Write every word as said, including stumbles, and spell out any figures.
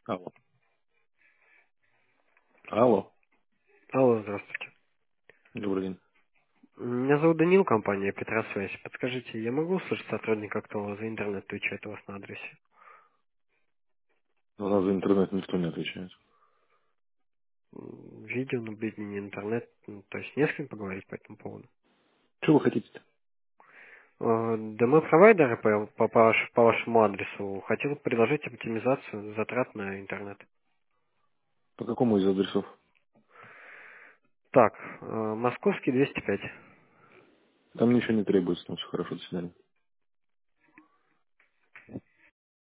Алло. Алло. Алло, здравствуйте. Добрый день. Меня зовут Данил, компания Петросвязь. Подскажите, я могу услышать сотрудника, кто за интернет отвечает у вас на адресе? У нас за интернет никто не отвечает. М, Видео, наблюдение, интернет, ну, то есть не с кем поговорить по этому поводу. Что вы хотите-то? Э, Да мы провайдеры по, по, по ваш- по вашему адресу. Хотел предложить оптимизацию затрат на интернет. По какому из адресов? Так, э, московский двести пять. Там ничего не требуется, там все хорошо, до свидания.